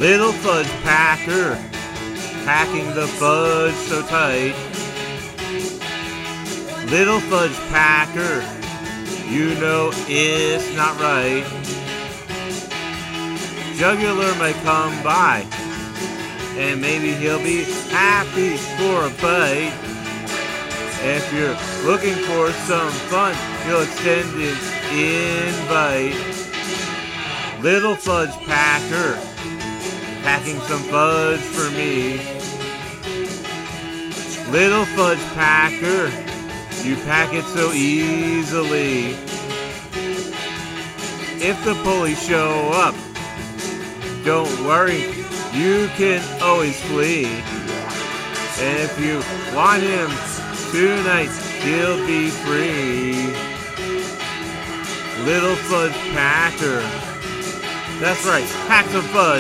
Little fudge packer, packing the fudge so tight. Little fudge packer, you know it's not right. Jugular may come by, and maybe he'll be happy for a bite. If you're looking for some fun, he'll extend an invite. Little fudge packer, packing some fudge for me. Little fudge packer, you pack it so easily. If the pulleys show up, don't worry, you can always flee. And if you want him tonight, he'll be free. Little fudge packer, that's right, pack some fudge.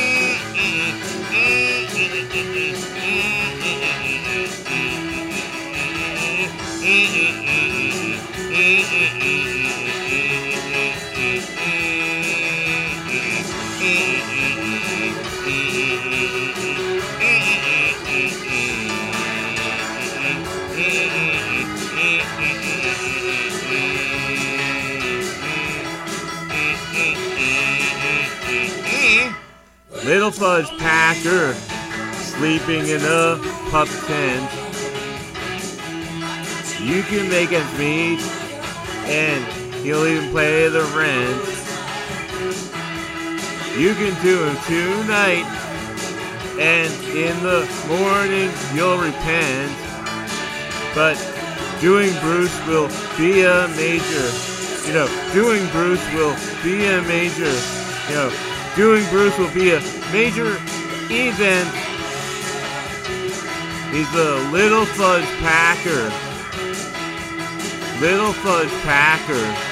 Little fudge packer, sleeping in a pup tent. You can make ends meet, and he'll even pay the rent. You can do him tonight, and in the morning you'll repent. But doing Bruce will be a major, doing Bruce will be a major, doing Bruce will be a major event. He's the little fudge packer. Little fudge packer.